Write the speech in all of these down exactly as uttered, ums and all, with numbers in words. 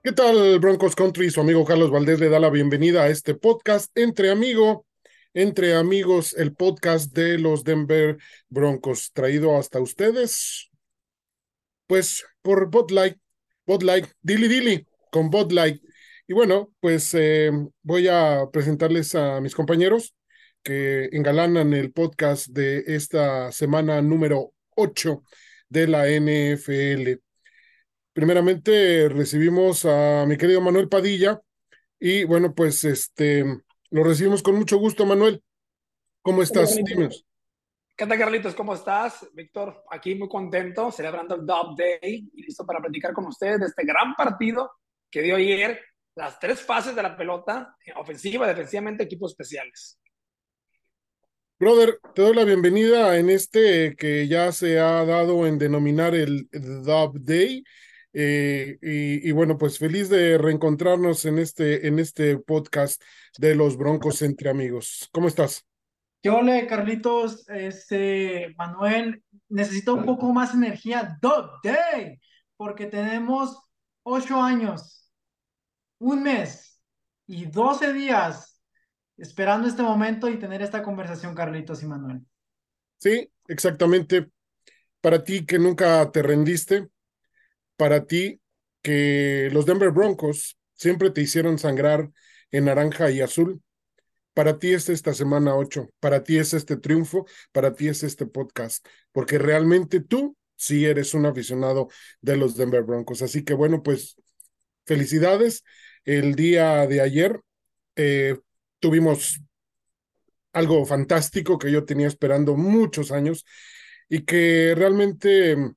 ¿Qué tal, Broncos Country? Su amigo Carlos Valdés le da la bienvenida a este podcast Entre Amigo, Entre Amigos, el podcast de los Denver Broncos, traído hasta ustedes, pues, por Bud Light, Bud Light, Dilly Dilly, con Bud Light. Y bueno, pues eh, voy a presentarles a mis compañeros que engalanan el podcast de esta semana número ocho de la N F L. Primeramente recibimos a mi querido Manuel Padilla y bueno, pues este lo recibimos con mucho gusto, Manuel. ¿Cómo ¿Qué tal, estás? Carlitos? Dinos. ¿Qué tal, Carlitos? ¿Cómo estás? Víctor, aquí muy contento, celebrando el Dub Day y listo para platicar con ustedes de este gran partido que dio ayer, las tres fases de la pelota, ofensiva, defensivamente, equipos especiales. Brother, te doy la bienvenida en este que ya se ha dado en denominar el Dub Day. Eh, y, y bueno, pues feliz de reencontrarnos en este, en este podcast de los Broncos entre amigos. ¿Cómo estás? ¿Qué ole, Carlitos? Este, Manuel, necesito un poco más energía. Dog Day, porque tenemos ocho años, un mes y doce días esperando este momento y tener esta conversación, Carlitos y Manuel. Sí, exactamente. Para ti que nunca te rendiste, para ti que los Denver Broncos siempre te hicieron sangrar en naranja y azul. Para ti es esta semana ocho, para ti es este triunfo, para ti es este podcast, porque realmente tú sí eres un aficionado de los Denver Broncos. Así que bueno, pues felicidades. El día de ayer eh, tuvimos algo fantástico que yo tenía esperando muchos años y que realmente mm,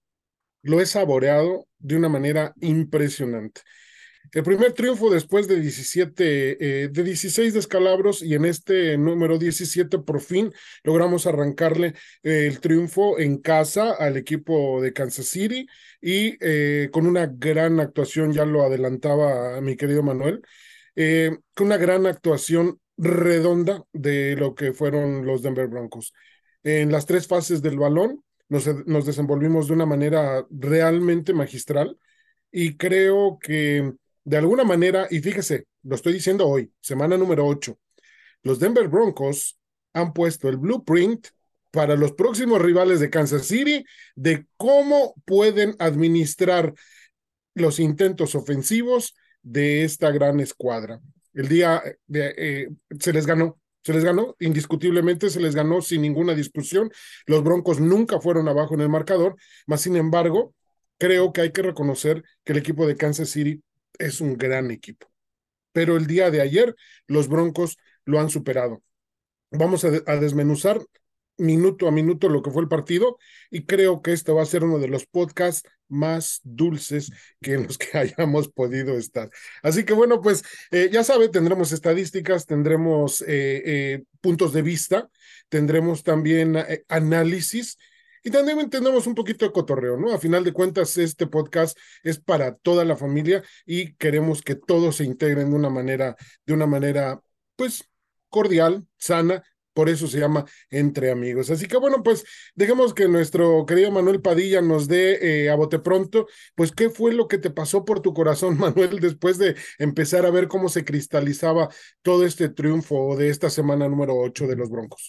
lo he saboreado de una manera impresionante. El primer triunfo después de diecisiete, eh, de dieciséis descalabros y en este número diecisiete por fin logramos arrancarle eh, el triunfo en casa al equipo de Kansas City y eh, con una gran actuación, ya lo adelantaba mi querido Manuel, eh, con una gran actuación redonda de lo que fueron los Denver Broncos. En las tres fases del balón nos, nos desenvolvimos de una manera realmente magistral y creo que de alguna manera, y fíjese, lo estoy diciendo hoy, semana número ocho, los Denver Broncos han puesto el blueprint para los próximos rivales de Kansas City de cómo pueden administrar los intentos ofensivos de esta gran escuadra. El día de, eh, se les ganó, se les ganó, indiscutiblemente se les ganó sin ninguna discusión. Los Broncos nunca fueron abajo en el marcador, mas sin embargo, creo que hay que reconocer que el equipo de Kansas City es un gran equipo. Pero el día de ayer, los Broncos lo han superado. Vamos a, de- a desmenuzar minuto a minuto lo que fue el partido y creo que este va a ser uno de los podcasts más dulces que en los que hayamos podido estar. Así que bueno, pues eh, ya sabe, tendremos estadísticas, tendremos eh, eh, puntos de vista, tendremos también eh, análisis y también tendremos un poquito de cotorreo, ¿no? A final de cuentas, este podcast es para toda la familia y queremos que todos se integren de una manera, de una manera, pues cordial, sana, por eso se llama Entre Amigos. Así que bueno, pues dejemos que nuestro querido Manuel Padilla nos dé eh, a bote pronto, pues qué fue lo que te pasó por tu corazón, Manuel, después de empezar a ver cómo se cristalizaba todo este triunfo de esta semana número ocho de los Broncos.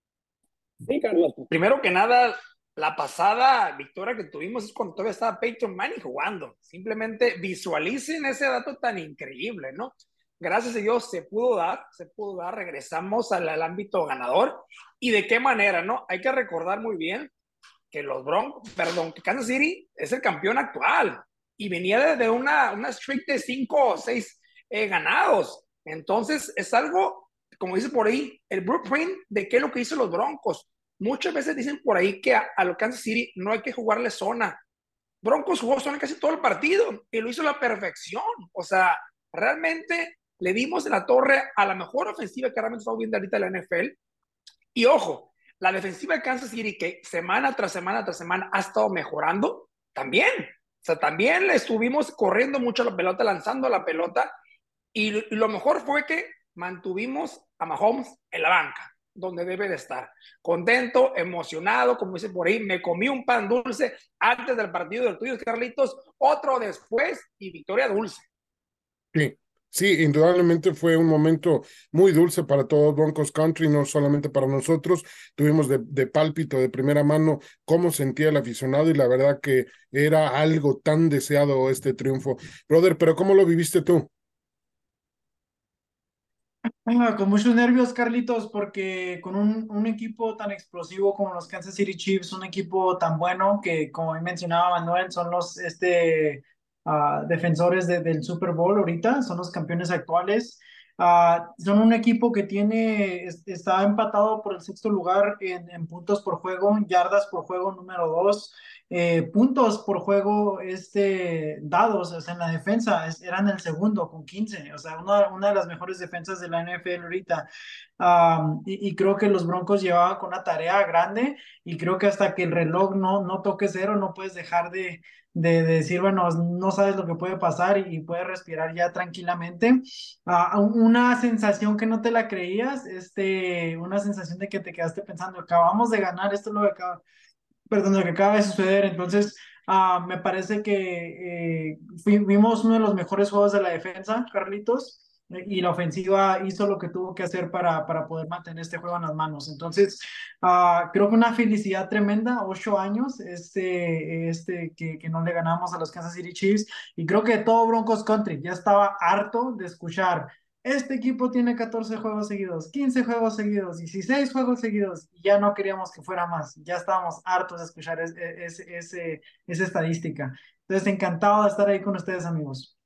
Sí, Carlos. Primero que nada, la pasada victoria que tuvimos es cuando todavía estaba Peyton Manning jugando. Simplemente visualicen ese dato tan increíble, ¿no? Gracias a Dios se pudo dar, se pudo dar, regresamos al, al ámbito ganador. ¿Y de qué manera, no? Hay que recordar muy bien que los Broncos, perdón, que Kansas City es el campeón actual y venía de una, una streak de cinco o seis eh, ganados. Entonces es algo, como dice por ahí, el blueprint de qué es lo que hizo los Broncos. Muchas veces dicen por ahí que a, a los Kansas City no hay que jugarle zona. Broncos jugó zona casi todo el partido y lo hizo a la perfección. O sea, realmente le dimos en la torre a la mejor ofensiva que realmente estamos viendo ahorita en la N F L. Y ojo, la defensiva de Kansas City, que semana tras semana tras semana ha estado mejorando, también. O sea, también le estuvimos corriendo mucho la pelota, lanzando la pelota. Y lo mejor fue que mantuvimos a Mahomes en la banca, donde debe de estar. Contento, emocionado, como dice por ahí, me comí un pan dulce antes del partido del tuyo, Carlitos, otro después y victoria dulce. Sí, sí, indudablemente fue un momento muy dulce para todos Broncos Country, no solamente para nosotros. Tuvimos de, de pálpito, de primera mano, cómo sentía el aficionado y la verdad que era algo tan deseado este triunfo. Brother, pero ¿cómo lo viviste tú? Ah, con muchos nervios, Carlitos, porque con un, un equipo tan explosivo como los Kansas City Chiefs, un equipo tan bueno que, como mencionaba Manuel, son los este, ah, defensores de- del Super Bowl ahorita, son los campeones actuales. Ah, son un equipo que tiene, es- está empatado por el sexto lugar en, en puntos por juego, yardas por juego número dos, eh, puntos por juego este, dados, o sea, en la defensa, es- eran el segundo con quince, o sea, una, una de las mejores defensas de la N F L ahorita. Am, y, y creo que los Broncos llevaban con una tarea grande y creo que hasta que el reloj no, no toque cero, no puedes dejar de, de, de decir, bueno, no sabes lo que puede pasar y, y puedes respirar ya tranquilamente. Ah, una sensación que no te la creías, este, una sensación de que te quedaste pensando, acabamos de ganar, esto es lo que acaba, perdón, lo que acaba de suceder. Entonces, ah, me parece que eh, fui- vimos uno de los mejores juegos de la defensa, Carlitos, eh, y la ofensiva hizo lo que tuvo que hacer para, para poder mantener este juego en las manos. Entonces, ah, creo que una felicidad tremenda, ocho años, este, este, que, que no le ganamos a los Kansas City Chiefs, y creo que todo Broncos Country ya estaba harto de escuchar. Este equipo tiene catorce juegos seguidos, quince juegos seguidos, dieciséis juegos seguidos, y ya no queríamos que fuera más. Ya estábamos hartos de escuchar es- es- ese- esa estadística. Entonces, encantado de estar ahí con ustedes, amigos.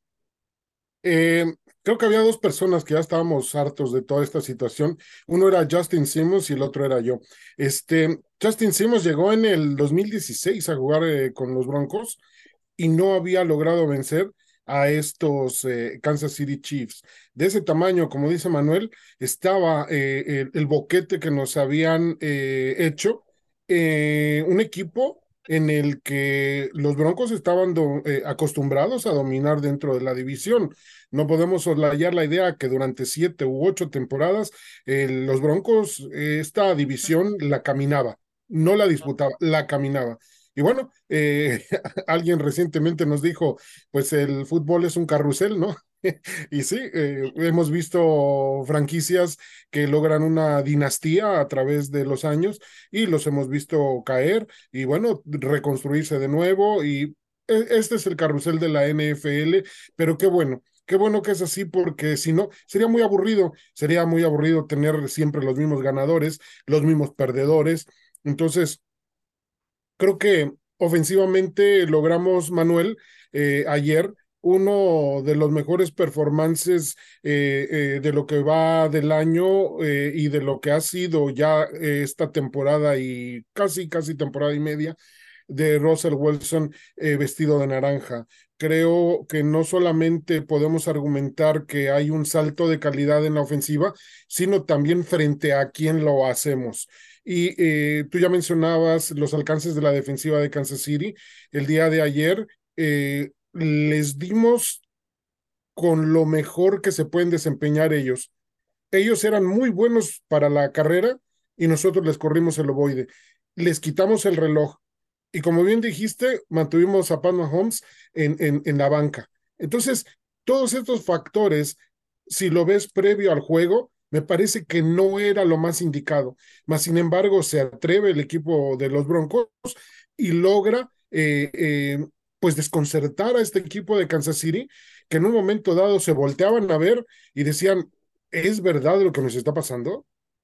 Eh, Creo que había dos personas que ya estábamos hartos de toda esta situación. Uno era Justin Simmons y el otro era yo. Este, Justin Simmons llegó en el dos mil dieciséis a jugar eh, con los Broncos y no había logrado vencer a estos eh, Kansas City Chiefs. De ese tamaño, como dice Manuel, estaba eh, el, el boquete que nos habían eh, hecho, eh, un equipo en el que los Broncos estaban do- eh, acostumbrados a dominar dentro de la división. No podemos soslayar la idea que durante siete u ocho temporadas eh, los Broncos, eh, esta división la caminaba, no la disputaba, la caminaba. Y bueno, eh, alguien recientemente nos dijo, pues el fútbol es un carrusel, ¿no? Y sí, eh, hemos visto franquicias que logran una dinastía a través de los años y los hemos visto caer y bueno, reconstruirse de nuevo y e- este es el carrusel de la N F L, pero qué bueno. Qué bueno que es así porque si no, sería muy aburrido, sería muy aburrido tener siempre los mismos ganadores, los mismos perdedores. Entonces, creo que ofensivamente logramos, Manuel, eh, ayer uno de los mejores performances eh, eh, de lo que va del año eh, y de lo que ha sido ya eh, esta temporada y casi, casi temporada y media de Russell Wilson eh, vestido de naranja. Creo que no solamente podemos argumentar que hay un salto de calidad en la ofensiva, sino también frente a quién lo hacemos. Y eh, tú ya mencionabas los alcances de la defensiva de Kansas City. El día de ayer eh, les dimos con lo mejor que se pueden desempeñar ellos. Ellos eran muy buenos para la carrera y nosotros les corrimos el ovoide. Les quitamos el reloj. Y como bien dijiste, mantuvimos a Pat Mahomes en, en, en la banca. Entonces, todos estos factores, si lo ves previo al juego, me parece que no era lo más indicado. Mas, sin embargo, se atreve el equipo de los Broncos y logra eh, eh, pues desconcertar a este equipo de Kansas City, que en un momento dado se volteaban a ver y decían, ¿es verdad lo que nos está pasando?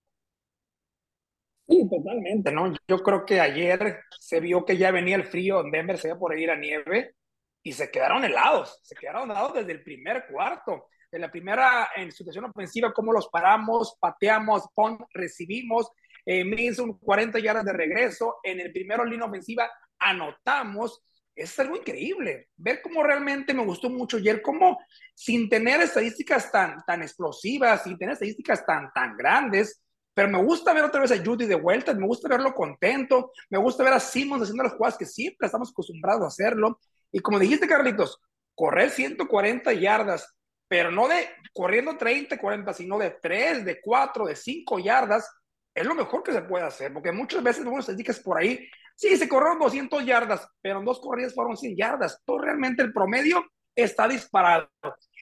Sí, totalmente, ¿no? Yo creo que ayer se vio que ya venía el frío, en Denver se iba por ir a nieve y se quedaron helados, se quedaron helados desde el primer cuarto. En la primera en situación ofensiva, cómo los paramos, pateamos, pon, recibimos, eh, me hizo un cuarenta yardas de regreso, en el primero línea ofensiva anotamos. Es algo increíble, ver cómo realmente me gustó mucho ayer, cómo sin tener estadísticas tan, tan explosivas, sin tener estadísticas tan, tan grandes, pero me gusta ver otra vez a Judy de vuelta, me gusta verlo contento, me gusta ver a Simmons haciendo las jugadas que siempre estamos acostumbrados a hacerlo. Y como dijiste, Carlitos, correr ciento cuarenta yardas, pero no de corriendo treinta, cuarenta, sino de tres, de cuatro, de cinco yardas, es lo mejor que se puede hacer, porque muchas veces vemos estadísticas por ahí, sí, se corrieron doscientas yardas, pero en dos corridas fueron cien yardas. Todo realmente el promedio está disparado.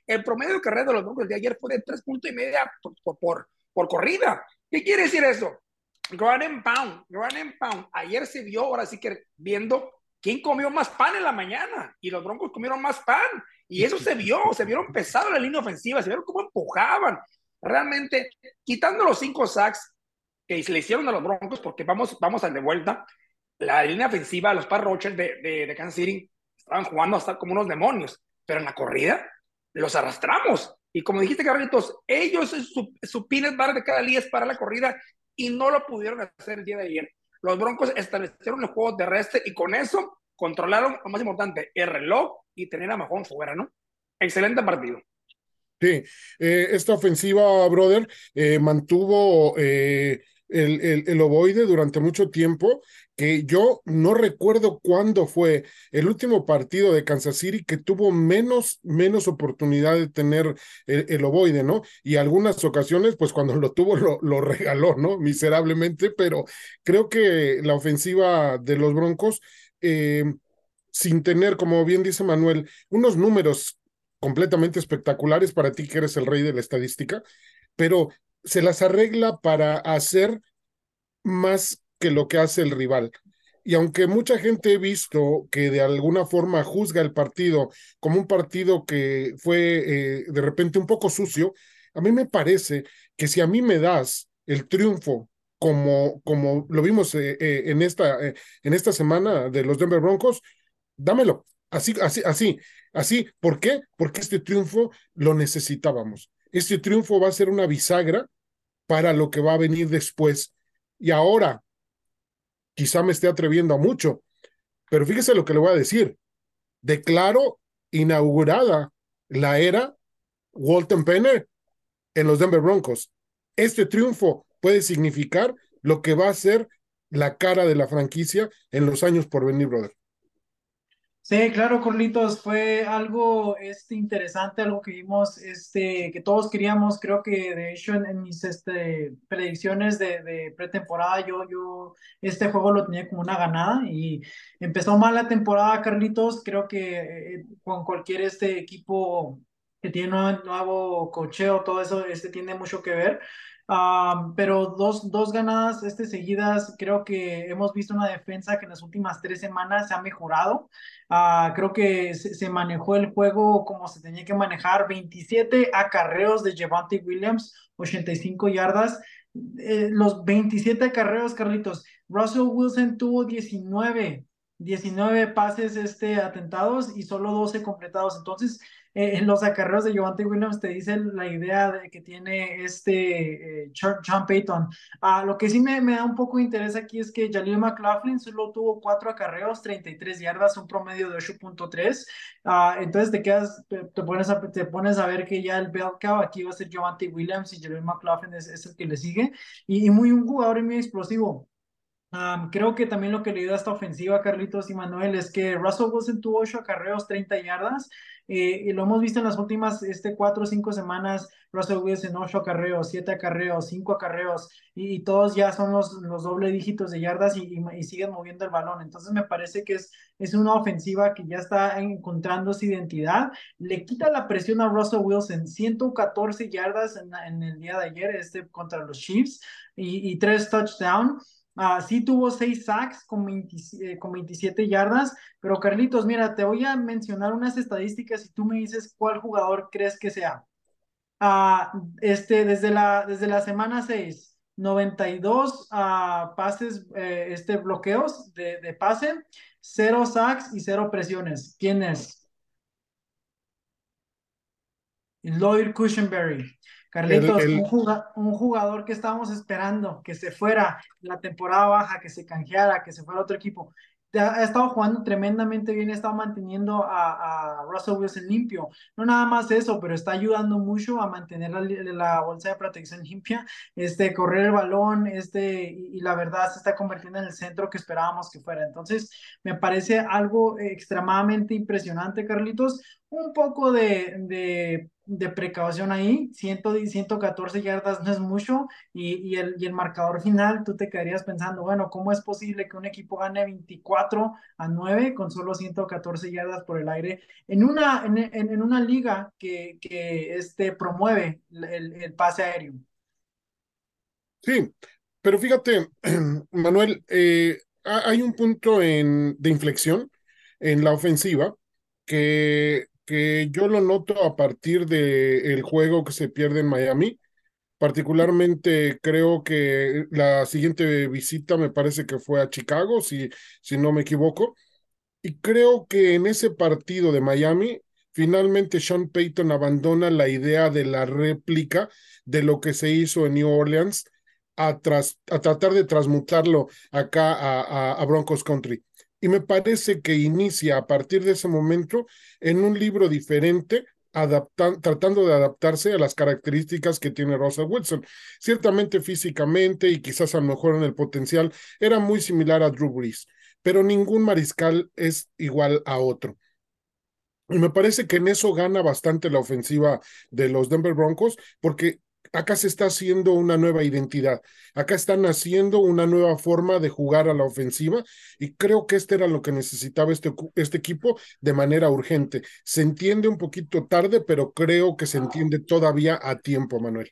El promedio de carrera de los Broncos de ayer fue de tres puntos y media por, por, por, por corrida. ¿Qué quiere decir eso? Ground and pound, ground and pound. Ayer se vio, ahora sí que viendo quién comió más pan en la mañana. Y los Broncos comieron más pan. Y eso se vio, se vieron pesados la línea ofensiva, se vieron cómo empujaban. Realmente, quitando los cinco sacks que se le hicieron a los Broncos, porque vamos, vamos a de vuelta, la línea ofensiva, los Pat Rochers de, de, de Kansas City estaban jugando hasta como unos demonios. Pero en la corrida los arrastramos. Y como dijiste, Carlitos, ellos, su, su peanut butter de cada día es para la corrida y no lo pudieron hacer el día de ayer. Los Broncos establecieron el juego terrestre y con eso controlaron, lo más importante, el reloj y tener a Mahomes fuera, ¿no? Excelente partido. Sí, eh, esta ofensiva, brother, eh, mantuvo eh, el, el, el ovoide durante mucho tiempo, que yo no recuerdo cuándo fue el último partido de Kansas City que tuvo menos, menos oportunidad de tener el, el ovoide, ¿no? Y algunas ocasiones, pues cuando lo tuvo, lo, lo regaló, ¿no? Miserablemente, pero creo que la ofensiva de los Broncos, eh, sin tener, como bien dice Manuel, unos números completamente espectaculares para ti que eres el rey de la estadística, pero se las arregla para hacer más que lo que hace el rival. Y aunque mucha gente he visto que de alguna forma juzga el partido como un partido que fue eh, de repente un poco sucio, a mí me parece que si a mí me das el triunfo como, como lo vimos eh, eh, en, esta, eh, en esta semana de los Denver Broncos, dámelo, así, así, así, así. ¿Por qué? Porque este triunfo lo necesitábamos. Este triunfo va a ser una bisagra para lo que va a venir después. Y ahora, quizá me esté atreviendo a mucho, pero fíjese lo que le voy a decir. Declaro inaugurada la era Walton Penner en los Denver Broncos. Este triunfo puede significar lo que va a ser la cara de la franquicia en los años por venir, brother. Sí, claro, Carlitos, fue algo este, interesante, algo que vimos, este, que todos queríamos. Creo que de hecho en, en mis este, predicciones de, de pretemporada, yo, yo este juego lo tenía como una ganada y empezó mal la temporada, Carlitos. Creo que eh, con cualquier este equipo que tiene nuevo, nuevo cocheo, todo eso este, tiene mucho que ver. Um, pero dos, dos ganadas este, seguidas, creo que hemos visto una defensa que en las últimas tres semanas se ha mejorado. Uh, creo que se, se, manejó el juego como se tenía que manejar. veintisiete acarreos de Javonte Williams, ochenta y cinco yardas. Eh, los veintisiete acarreos, Carlitos. Russell Wilson tuvo diecinueve, diecinueve pases este, atentados y solo doce completados. Entonces, eh, en los acarreos de Javonte Williams te dicen la idea de que tiene este eh, Sean Payton. Uh, lo que sí me, me da un poco de interés aquí es que Jaleel McLaughlin solo tuvo cuatro acarreos, treinta y tres yardas, un promedio de ocho punto tres. Uh, entonces te quedas, te, te, pones a, te pones a ver que ya el bell cow aquí va a ser Javonte Williams y Jaleel McLaughlin es, es el que le sigue. Y, y muy un jugador muy explosivo. Um, creo que también lo que le dio a esta ofensiva, Carlitos y Manuel, es que Russell Wilson tuvo ocho acarreos, treinta yardas, eh, y lo hemos visto en las últimas este, cuatro o cinco semanas. Russell Wilson, ocho acarreos, siete acarreos, cinco acarreos, y, y todos ya son los, los doble dígitos de yardas y, y, y siguen moviendo el balón. Entonces me parece que es, es una ofensiva que ya está encontrando su identidad. Le quita la presión a Russell Wilson, ciento catorce yardas en, en el día de ayer este, contra los Chiefs y, y tres touchdowns. Uh, sí tuvo seis sacks con, veinte, eh, con veintisiete yardas, pero Carlitos, mira, te voy a mencionar unas estadísticas y tú me dices cuál jugador crees que sea. Uh, este, desde, la, desde la semana seis, noventa y dos uh, pases, eh, este, bloqueos de, de pase, cero sacks y cero presiones. ¿Quién es? Lloyd Cushenberry. El, Carlitos, un el, jugador, un jugador que estábamos esperando que se fuera en la temporada baja, que se canjeara, que se fuera a otro equipo. Ha, ha estado jugando tremendamente bien, ha estado manteniendo a, a Russell Wilson limpio. No nada más eso, pero está ayudando mucho a mantener la, la bolsa de protección limpia, este, correr el balón, este, y, y la verdad se está convirtiendo en el centro que esperábamos que fuera. Entonces, me parece algo extremadamente impresionante, Carlitos. Un poco de, de de precaución ahí, cien, ciento catorce yardas no es mucho, y, y, el, y el marcador final, tú te quedarías pensando, bueno, ¿cómo es posible que un equipo gane veinticuatro a nueve con solo ciento catorce yardas por el aire en una, en, en, en una liga que, que este, promueve el, el pase aéreo? Sí, pero fíjate, Manuel, eh, ha- hay un punto en, de inflexión en la ofensiva que, que yo lo noto a partir del juego que se pierde en Miami. Particularmente creo que la siguiente visita me parece que fue a Chicago, si, si no me equivoco. Y creo que en ese partido de Miami, finalmente Sean Payton abandona la idea de la réplica de lo que se hizo en New Orleans a, tras- a tratar de transmutarlo acá a, a- a Broncos Country. Y me parece que inicia a partir de ese momento en un libro diferente, adapta- tratando de adaptarse a las características que tiene Russell Wilson. Ciertamente físicamente y quizás a lo mejor en el potencial era muy similar a Drew Brees, pero ningún mariscal es igual a otro. Y me parece que en eso gana bastante la ofensiva de los Denver Broncos, porque acá se está haciendo una nueva identidad, acá están haciendo una nueva forma de jugar a la ofensiva, y creo que este era lo que necesitaba este, este equipo de manera urgente. Se entiende un poquito tarde, pero creo que se entiende todavía a tiempo, Manuel.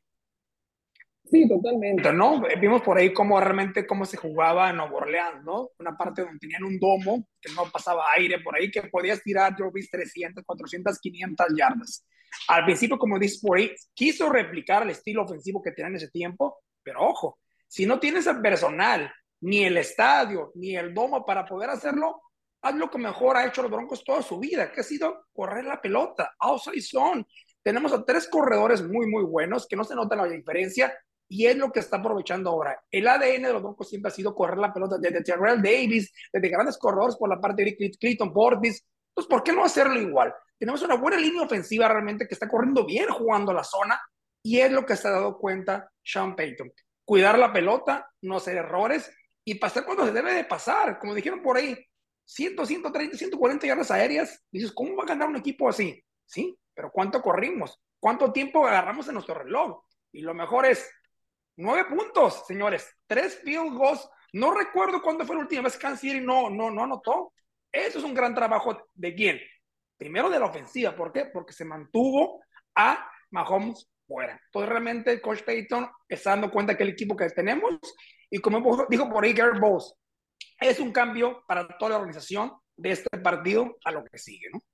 Sí, totalmente, ¿no? Vimos por ahí cómo realmente cómo se jugaba en Nueva Orleans, ¿no? Una parte donde tenían un domo, que no pasaba aire por ahí, que podías tirar, yo vi trescientas, cuatrocientas, quinientas yardas. Al principio, como dices por ahí, quiso replicar el estilo ofensivo que tenían en ese tiempo, pero ojo, si no tienes el personal, ni el estadio, ni el domo para poder hacerlo, haz lo que mejor ha hecho los Broncos toda su vida, que ha sido correr la pelota, outside zone. Tenemos a tres corredores muy, muy buenos, que no se nota la diferencia, y es lo que está aprovechando ahora. El A D N de los Broncos siempre ha sido correr la pelota desde Terrell Davis, desde grandes corredores por la parte de Clayton Portis. Entonces, ¿por qué no hacerlo igual? Tenemos una buena línea ofensiva realmente que está corriendo bien jugando la zona, y es lo que se ha dado cuenta Sean Payton. Cuidar la pelota, no hacer errores y pasar cuando se debe de pasar. Como dijeron por ahí, cien, ciento treinta, ciento cuarenta yardas aéreas. Dices, ¿cómo va a ganar un equipo así? Sí, pero ¿cuánto corrimos? ¿Cuánto tiempo agarramos en nuestro reloj? Y lo mejor es nueve puntos, señores. Tres field goals. No recuerdo cuándo fue la última vez que Kansas City no, no, no anotó. Eso es un gran trabajo de quién. Primero de la ofensiva. ¿Por qué? Porque se mantuvo a Mahomes fuera. Entonces realmente el coach Payton está dando cuenta que el equipo que tenemos, y como dijo por ahí Garrett Bowles, es un cambio para toda la organización de este partido a lo que sigue, ¿no?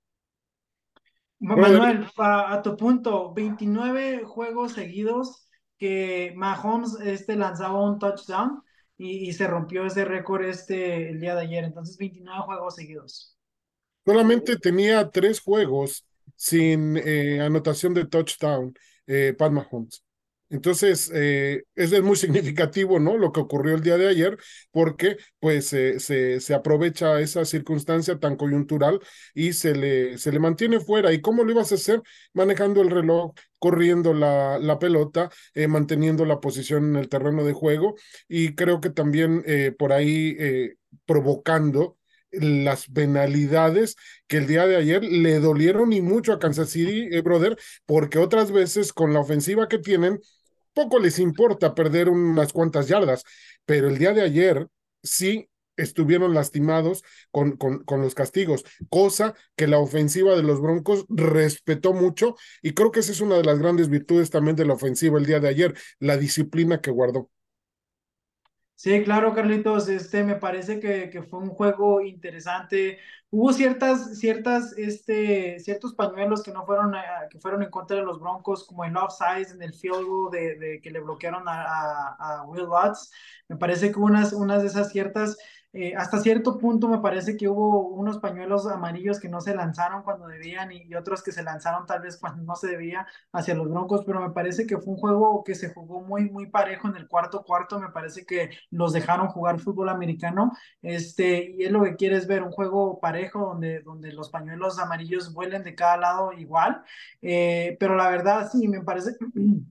Brother, Manuel, a, a tu punto, veintinueve juegos seguidos que Mahomes este, lanzaba un touchdown, y, y se rompió ese récord este el día de ayer. Entonces, veintinueve juegos seguidos. solamente tenía tres juegos sin eh, anotación de touchdown, eh, Pat Mahomes. Entonces, eh, eso es muy significativo, ¿no? Lo que ocurrió el día de ayer, porque pues eh, se, se aprovecha esa circunstancia tan coyuntural y se le, se le mantiene fuera. ¿Y cómo lo ibas a hacer? Manejando el reloj, corriendo la, la pelota, eh, manteniendo la posición en el terreno de juego, y creo que también eh, por ahí eh, provocando las penalidades que el día de ayer le dolieron y mucho a Kansas City, eh, brother, porque otras veces con la ofensiva que tienen, poco les importa perder unas cuantas yardas, pero el día de ayer sí estuvieron lastimados con, con, con los castigos, cosa que la ofensiva de los Broncos respetó mucho, y creo que esa es una de las grandes virtudes también de la ofensiva el día de ayer, la disciplina que guardó. Sí, claro, Carlitos, este, me parece que, que fue un juego interesante. Hubo ciertas, ciertas, este, ciertos pañuelos que no fueron, eh, que fueron en contra de los Broncos, como el offside en el field goal de, de que le bloquearon a, a, a Will Lutz. Me parece que unas, unas de esas ciertas, eh, hasta cierto punto me parece que hubo unos pañuelos amarillos que no se lanzaron cuando debían, y, y otros que se lanzaron tal vez cuando no se debía hacia los Broncos, pero me parece que fue un juego que se jugó muy, muy parejo en el cuarto cuarto. Me parece que los dejaron jugar fútbol americano, este, y es lo que quieres ver, un juego parejo donde, donde los pañuelos amarillos vuelen de cada lado igual, eh, pero la verdad sí, me parece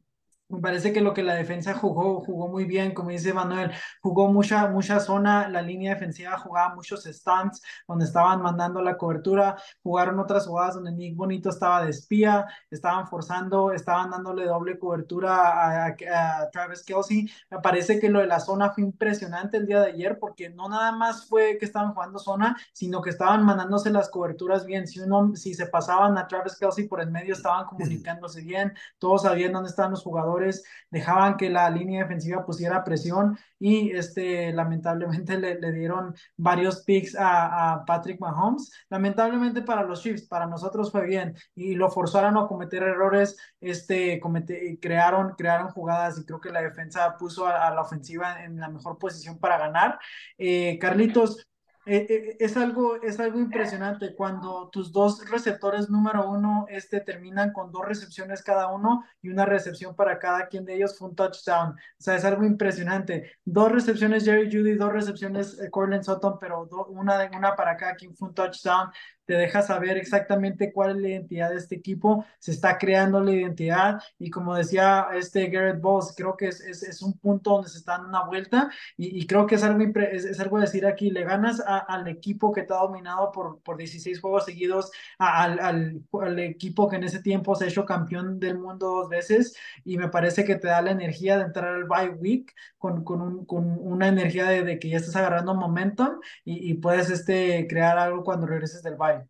Me parece que lo que la defensa jugó, jugó muy bien, como dice Manuel, jugó mucha, mucha zona, la línea defensiva jugaba muchos stunts donde estaban mandando la cobertura, jugaron otras jugadas donde Nick Bonito estaba de espía, estaban forzando, estaban dándole doble cobertura a, a, a Travis Kelce. Me parece que lo de la zona fue impresionante el día de ayer porque no nada más fue que estaban jugando zona, sino que estaban mandándose las coberturas bien. Si uno, si se pasaban a Travis Kelce por el medio, estaban comunicándose bien, todos sabían dónde estaban los jugadores, dejaban que la línea defensiva pusiera presión y este, lamentablemente le, le dieron varios picks a, a, Patrick Mahomes. Lamentablemente para los Chiefs, para nosotros fue bien y lo forzaron a cometer errores, este, comete, crearon, crearon jugadas y creo que la defensa puso a, a la ofensiva en la mejor posición para ganar. Eh, Carlitos, eh, eh, es algo, es algo impresionante cuando tus dos receptores número uno este, terminan con dos recepciones cada uno y una recepción para cada quien de ellos fue un touchdown. O sea, es algo impresionante. Dos recepciones Jerry Jeudy, dos recepciones eh, Courtland Sutton, pero do, una, de, una para cada quien fue un touchdown. Te deja saber exactamente cuál es la identidad de este equipo, se está creando la identidad y como decía este Garrett Bowles, creo que es, es, es un punto donde se está dando una vuelta y, y creo que es algo, es, es algo decir aquí, le ganas a, al equipo que te ha dominado por, por dieciséis juegos seguidos, a, al, al, al, equipo que en ese tiempo se ha hecho campeón del mundo dos veces y me parece que te da la energía de entrar al bye week con, con, un, con una energía de, de, que ya estás agarrando momentum y, y puedes este, crear algo cuando regreses del bye.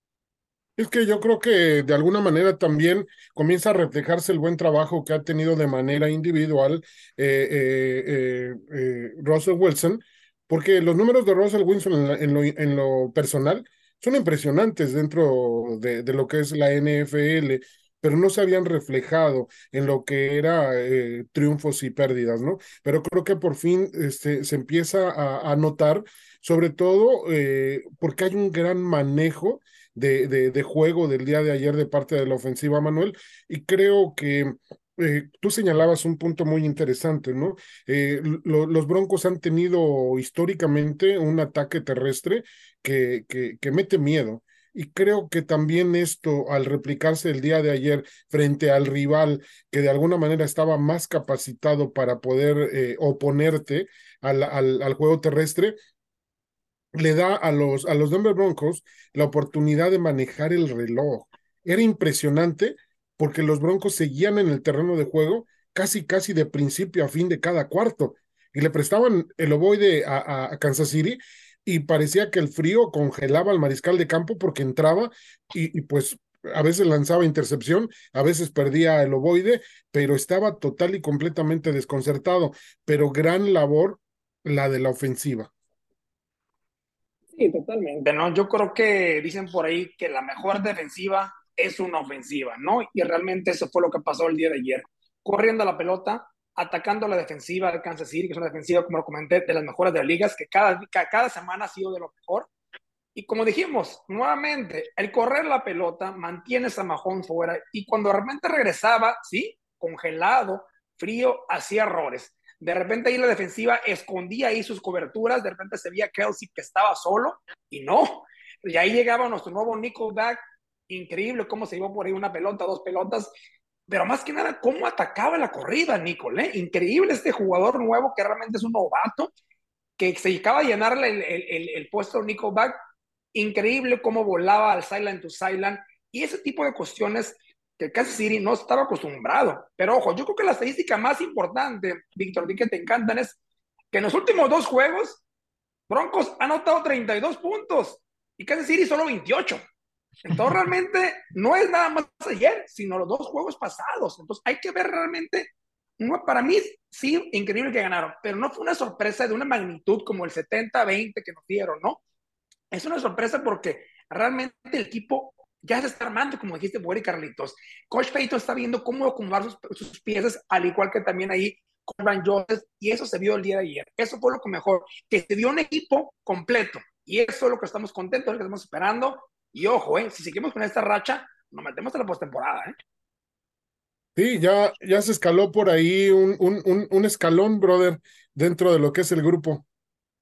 Es que yo creo que de alguna manera también comienza a reflejarse el buen trabajo que ha tenido de manera individual eh, eh, eh, eh, Russell Wilson, porque los números de Russell Wilson en, la- en lo, en lo personal son impresionantes dentro de, de lo que es la N F L, pero no se habían reflejado en lo que era eh, triunfos y pérdidas, ¿no? Pero creo que por fin este, se empieza a, a notar, sobre todo eh, porque hay un gran manejo de, de, de juego del día de ayer de parte de la ofensiva, Manuel, y creo que eh, tú señalabas un punto muy interesante, ¿no? Eh, lo, los Broncos han tenido históricamente un ataque terrestre que, que, que mete miedo. Y creo que también esto, al replicarse el día de ayer frente al rival que de alguna manera estaba más capacitado para poder eh, oponerte al, al, al juego terrestre, le da a los, a los Denver Broncos la oportunidad de manejar el reloj. Era impresionante porque los Broncos seguían en el terreno de juego casi, casi de principio a fin de cada cuarto y le prestaban el ovoide a, a, a Kansas City y parecía que el frío congelaba al mariscal de campo porque entraba y, y pues a veces lanzaba intercepción, a veces perdía el ovoide, pero estaba total y completamente desconcertado. Pero gran labor la de la ofensiva. Sí, totalmente, ¿no? Yo creo que dicen por ahí que la mejor defensiva es una ofensiva, ¿no? Y realmente eso fue lo que pasó el día de ayer. Corriendo la pelota, atacando la defensiva de Kansas City, que es una defensiva, como lo comenté, de las mejores de las ligas, que cada, cada semana ha sido de lo mejor. Y como dijimos, nuevamente, el correr la pelota mantienes a Mahomes fuera y cuando de repente regresaba, ¿sí? Congelado, frío, hacía errores. De repente ahí la defensiva escondía ahí sus coberturas, de repente se veía Kelsey que estaba solo y no. Y ahí llegaba nuestro nuevo Nickelback, increíble cómo se llevó por ahí una pelota, dos pelotas, pero más que nada cómo atacaba la corrida, Nicole, ¿eh? Increíble este jugador nuevo que realmente es un novato, que se dedicaba a llenarle el, el, el, el puesto a Nickelback. Increíble cómo volaba al sideline to sideline y ese tipo de cuestiones que Kansas City no estaba acostumbrado. Pero ojo, yo creo que la estadística más importante, Víctor, que te encantan, es que en los últimos dos juegos, Broncos ha anotado treinta y dos puntos y Kansas City solo veintiocho. Entonces realmente no es nada más ayer, sino los dos juegos pasados. Entonces hay que ver realmente, no, para mí sí, increíble que ganaron, pero no fue una sorpresa de una magnitud como el setenta veinte que nos dieron, ¿no? Es una sorpresa porque realmente el equipo ya se está armando, como dijiste, Boer y Carlitos. Coach Payton está viendo cómo acomodar sus, sus piezas, al igual que también ahí con Brian Joseph, y eso se vio el día de ayer. Eso fue lo que mejor, que se vio un equipo completo, y eso es lo que estamos contentos, lo que estamos esperando, y ojo, eh, si seguimos con esta racha, nos metemos a la postemporada, ¿eh? Sí, ya, ya se escaló por ahí un, un, un, un escalón, brother, dentro de lo que es el grupo.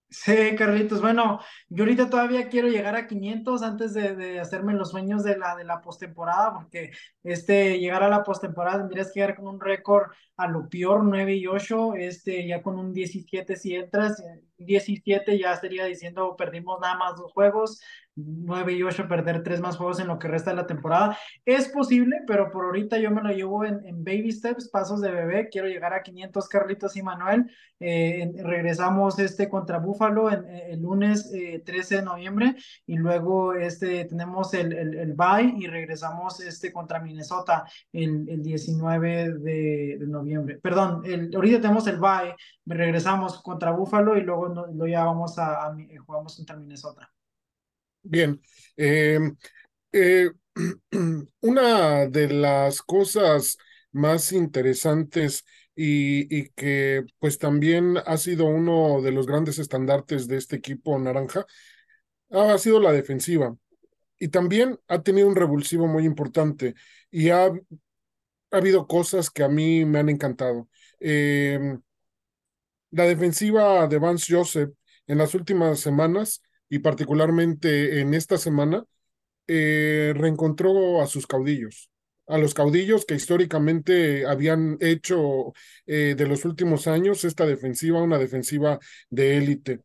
Sí, Carlitos. Bueno, yo ahorita todavía quiero llegar a quinientos antes de, de hacerme los sueños de la, de la postemporada, porque este, llegar a la postemporada tendrías que llegar con un récord a lo peor nueve y ocho, este, ya con un diecisiete si entras, eh, diecisiete ya estaría diciendo perdimos nada más dos juegos, nueve y ocho perder tres más juegos en lo que resta de la temporada. Es posible, pero por ahorita yo me lo llevo en, en baby steps, pasos de bebé, quiero llegar a quinientos, Carlitos y Manuel. Eh, regresamos este contra Buffalo en, en, el lunes eh, trece de noviembre y luego este, tenemos el, el, el bye y regresamos este contra Minnesota el, el diecinueve de, de noviembre. Perdón, el, ahorita tenemos el bye, regresamos contra Buffalo y luego, no, luego ya vamos a, a, jugamos contra Minnesota. Bien. Eh, eh, una de las cosas más interesantes y, y que pues también ha sido uno de los grandes estandartes de este equipo naranja ha sido la defensiva. Y también ha tenido un revulsivo muy importante y ha, ha habido cosas que a mí me han encantado. Eh, la defensiva de Vance Joseph en las últimas semanas y particularmente en esta semana eh, reencontró a sus caudillos, a los caudillos que históricamente habían hecho eh, de los últimos años esta defensiva una defensiva de élite.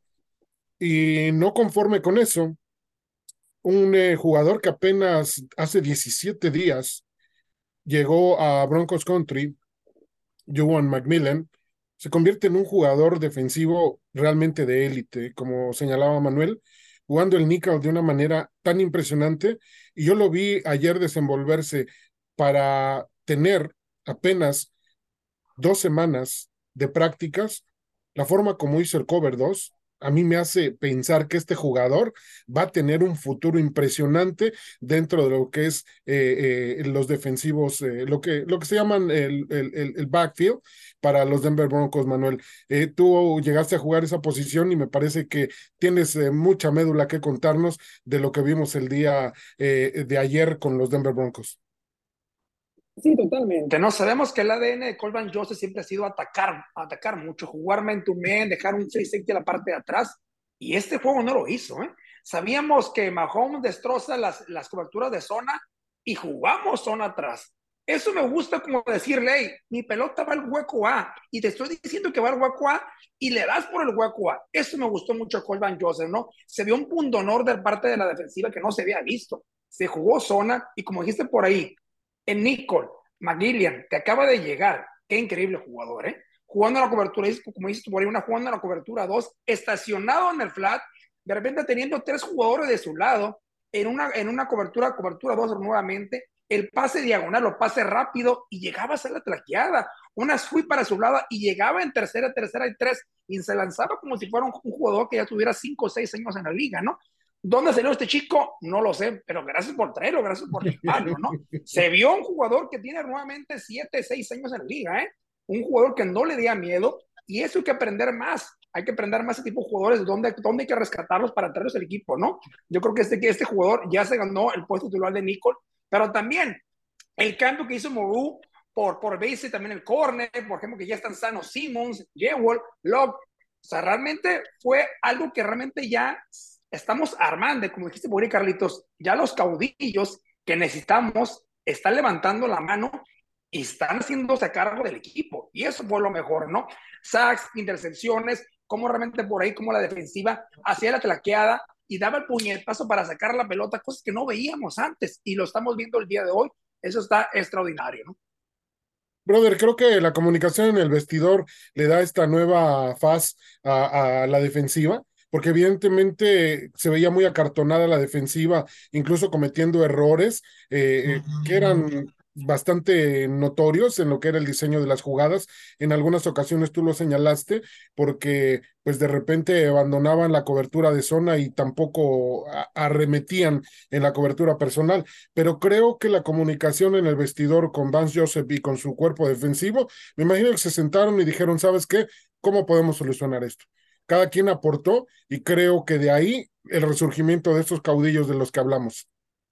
Y no conforme con eso, un eh, jugador que apenas hace diecisiete días llegó a Broncos Country, Juwan McMillan, se convierte en un jugador defensivo realmente de élite, como señalaba Manuel, jugando el nickel de una manera tan impresionante. Y yo lo vi ayer desenvolverse para tener apenas dos semanas de prácticas, la forma como hizo el cover dos, a mí me hace pensar que este jugador va a tener un futuro impresionante dentro de lo que es eh, eh, los defensivos, eh, lo, que, lo que se llaman el, el, el, backfield para los Denver Broncos, Manuel. Eh, tú llegaste a jugar esa posición y me parece que tienes eh, mucha médula que contarnos de lo que vimos el día eh, de ayer con los Denver Broncos. Sí, totalmente. No sabemos que el A D N de Colvan Joseph siempre ha sido atacar, atacar mucho, jugar man to man, dejar un free safety a la parte de atrás. Y este juego no lo hizo, ¿eh? Sabíamos que Mahomes destroza las, las coberturas de zona y jugamos zona atrás. Eso me gusta como decirle, hey, mi pelota va al hueco A y te estoy diciendo que va al hueco A y le das por el hueco A. Eso me gustó mucho a Colvan Joseph, ¿no? Se vio un punto honor de parte de la defensiva que no se había visto. Se jugó zona y como dijiste por ahí, en Nicole, McGillian, que acaba de llegar, qué increíble jugador, ¿eh? Jugando en la cobertura, como dices por ahí, una jugando en la cobertura dos, estacionado en el flat, de repente teniendo tres jugadores de su lado, en una, en una cobertura, cobertura dos nuevamente, el pase diagonal, lo pase rápido y llegaba a ser la traqueada, una sweep para su lado y llegaba en tercera, tercera y tres y se lanzaba como si fuera un, un jugador que ya tuviera cinco o seis años en la liga, ¿no? ¿Dónde salió este chico? No lo sé, pero gracias por traerlo, gracias por llevarlo, ¿no? Se vio un jugador que tiene nuevamente siete, seis años en la liga, ¿eh? Un jugador que no le dio miedo y eso hay que aprender más. Hay que aprender más ese tipo de jugadores, dónde, dónde hay que rescatarlos para traerlos al equipo, ¿no? Yo creo que este, que este jugador ya se ganó el puesto titular de Nicole, pero también el cambio que hizo Moru por, por base, también el corner, por ejemplo, que ya están sanos Simmons, Jewell, Love. O sea, realmente fue algo que realmente ya estamos armando, como dijiste por ahí, Carlitos, ya los caudillos que necesitamos están levantando la mano y están haciéndose a cargo del equipo. Y eso fue lo mejor, ¿no? Sacks, intercepciones, como realmente por ahí, como la defensiva hacía la tlaqueada y daba el puñetazo para sacar la pelota, cosas que no veíamos antes y lo estamos viendo el día de hoy. Eso está extraordinario, ¿no? Brother, creo que la comunicación en el vestidor le da esta nueva faz a, a la defensiva, porque evidentemente se veía muy acartonada la defensiva, incluso cometiendo errores eh, que eran bastante notorios en lo que era el diseño de las jugadas. En algunas ocasiones tú lo señalaste, porque pues de repente abandonaban la cobertura de zona y tampoco a- arremetían en la cobertura personal, pero creo que la comunicación en el vestidor con Vance Joseph y con su cuerpo defensivo, me imagino que se sentaron y dijeron, ¿sabes qué? ¿Cómo podemos solucionar esto? Cada quien aportó y creo que de ahí el resurgimiento de estos caudillos de los que hablamos.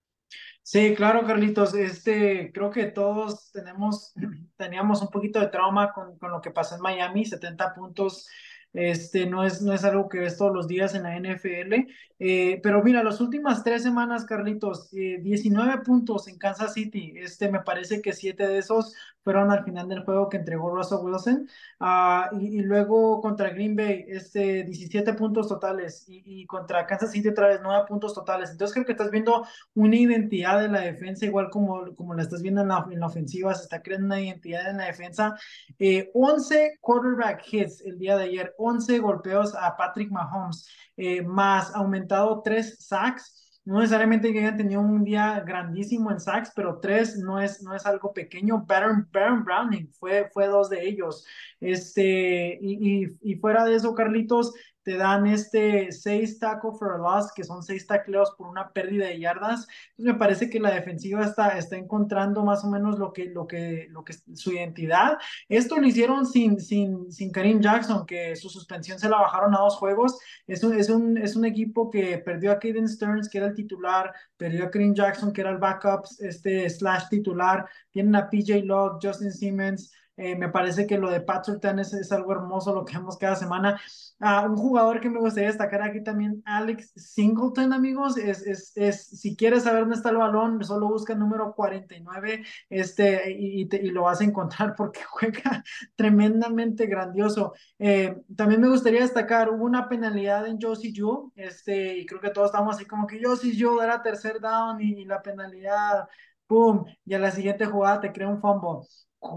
Sí, claro, Carlitos. Este, creo que todos tenemos, teníamos un poquito de trauma con, con lo que pasó en Miami, setenta puntos Este, no es, no es algo que ves todos los días en la N F L. Eh, pero mira, las últimas tres semanas, Carlitos, eh, diecinueve puntos en Kansas City. Este, me parece que siete de esos fueron al final del juego que entregó Russell Wilson. Ah, y, y luego contra Green Bay, este, diecisiete puntos totales. Y, y contra Kansas City otra vez nueve puntos totales. Entonces creo que estás viendo una identidad de la defensa, igual como, como la estás viendo en la, en la ofensiva, se está creando una identidad en la defensa. Eh, once quarterback hits el día de ayer, once golpeos a Patrick Mahomes, eh, más aumentado tres sacks. No necesariamente que hayan tenido un día grandísimo en sacks, pero tres no es, no es algo pequeño. Baron, Baron Browning fue, fue dos de ellos. Este, y, y, y fuera de eso, Carlitos, te dan este seis tackle for a loss, que son seis tacleos por una pérdida de yardas. Entonces me parece que la defensiva está, está encontrando más o menos lo que, lo que, lo que su identidad. Esto lo hicieron sin, sin, sin Kareem Jackson, que su suspensión se la bajaron a dos juegos. Es un, es un, es un equipo que perdió a Caden Stearns, que era el titular, perdió a Kareem Jackson, que era el backup, este slash titular. Tienen a P J Locke, Justin Simmons. Eh, me parece que lo de Pat Surtain es, es, algo hermoso lo que vemos cada semana. Uh, un jugador que me gustaría destacar aquí también, Alex Singleton, amigos, es, es, es si quieres saber dónde está el balón, solo busca el número cuarenta y nueve este, y, y, te, y lo vas a encontrar porque juega tremendamente grandioso. Eh, también me gustaría destacar, hubo una penalidad en Josie Jewell, este, y creo que todos estamos así como que Josie Jewell era tercer down y, y la penalidad, ¡pum! Y a la siguiente jugada te crea un fumble.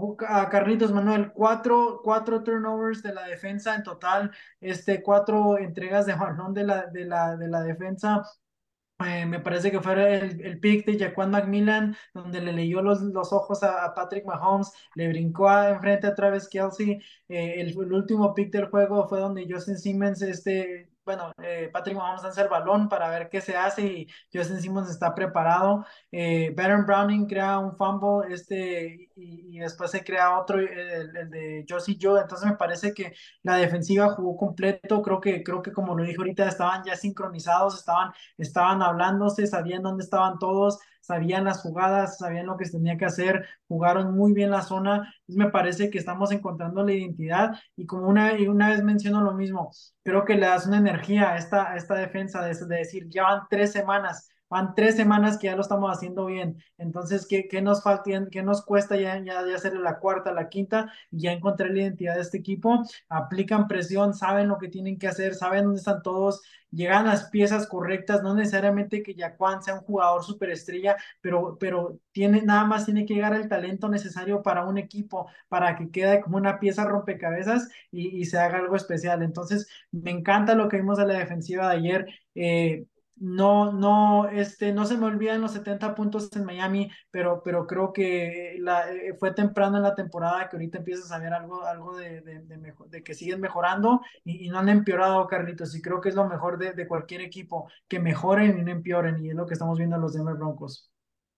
A Carlitos Manuel, cuatro, cuatro turnovers de la defensa en total, este, cuatro entregas de balón de la, de la, de la defensa. Eh, me parece que fue el, el pick de Jaquan McMillan, donde le leyó los, los ojos a, a, Patrick Mahomes, le brincó a, enfrente a Travis Kelce. Eh, el, el, último pick del juego fue donde Justin Simmons, este, bueno, eh, Patrick Mahomes lanza el balón para ver qué se hace y Justin Simmons está preparado. Eh, Baron Browning crea un fumble, este, y, y después se crea otro, el, el de Josie Joe. Entonces me parece que la defensiva jugó completo. Creo que, creo que como lo dije ahorita, estaban ya sincronizados, estaban estaban hablándose, sabían dónde estaban todos, sabían las jugadas, sabían lo que se tenía que hacer, jugaron muy bien la zona. Entonces me parece que estamos encontrando la identidad y como una, y una vez menciono lo mismo, creo que le das una energía a esta, a esta defensa de, de decir, ya van tres semanas. Van tres semanas que ya lo estamos haciendo bien. Entonces, ¿qué, qué nos falta? ¿Qué nos cuesta ya, ya, ya hacer la cuarta, la quinta? Ya encontré la identidad de este equipo. Aplican presión, saben lo que tienen que hacer, saben dónde están todos, llegan las piezas correctas, no necesariamente que Jaquan sea un jugador superestrella, pero, pero tiene, nada más tiene que llegar el talento necesario para un equipo, para que quede como una pieza rompecabezas y, y se haga algo especial. Entonces, me encanta lo que vimos de la defensiva de ayer. Eh, no, no, este, no se me olvidan los setenta puntos en Miami, pero, pero creo que la, eh, fue temprano en la temporada que ahorita empiezas a ver algo, algo de, de, de, mejor, de que siguen mejorando y, y, no han empeorado, Carlitos, y creo que es lo mejor de, de cualquier equipo, que mejoren y no empeoren, y es lo que estamos viendo en los Denver Broncos.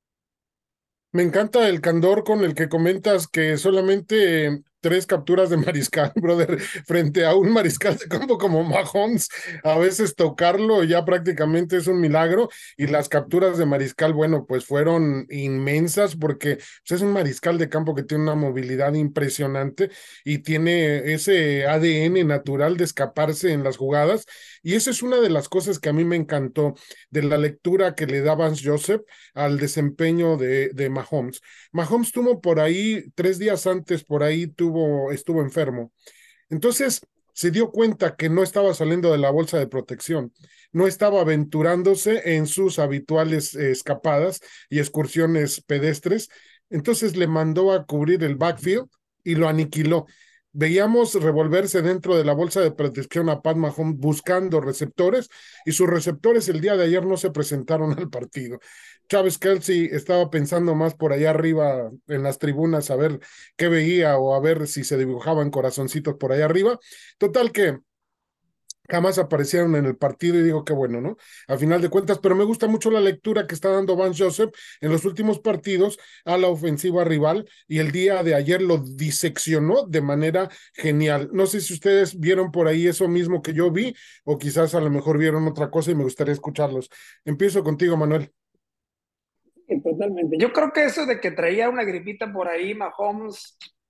Me encanta el candor con el que comentas que solamente tres capturas de mariscal, brother, frente a un mariscal de campo como Mahomes, a veces tocarlo ya prácticamente es un milagro y las capturas de mariscal, bueno, pues fueron inmensas porque pues, es un mariscal de campo que tiene una movilidad impresionante y tiene ese A D N natural de escaparse en las jugadas y esa es una de las cosas que a mí me encantó de la lectura que le da Vance Joseph al desempeño de, de Mahomes. Mahomes tuvo por ahí, tres días antes, por ahí tuvo, estuvo enfermo. Entonces se dio cuenta que no estaba saliendo de la bolsa de protección, no estaba aventurándose en sus habituales eh, escapadas y excursiones pedestres. Entonces le mandó a cubrir el backfield y lo aniquiló. Veíamos revolverse dentro de la bolsa de protección a Pat Mahomes buscando receptores y sus receptores el día de ayer no se presentaron al partido. Travis Kelce estaba pensando más por allá arriba en las tribunas a ver qué veía o a ver si se dibujaban corazoncitos por allá arriba. Total que jamás aparecieron en el partido y digo qué bueno, ¿no? A final de cuentas, pero me gusta mucho la lectura que está dando Vance Joseph en los últimos partidos a la ofensiva rival y el día de ayer lo diseccionó de manera genial. No sé si ustedes vieron por ahí eso mismo que yo vi o quizás a lo mejor vieron otra cosa y me gustaría escucharlos. Empiezo contigo, Manuel. Sí, totalmente. Yo creo que eso de que traía una gripita por ahí, Mahomes,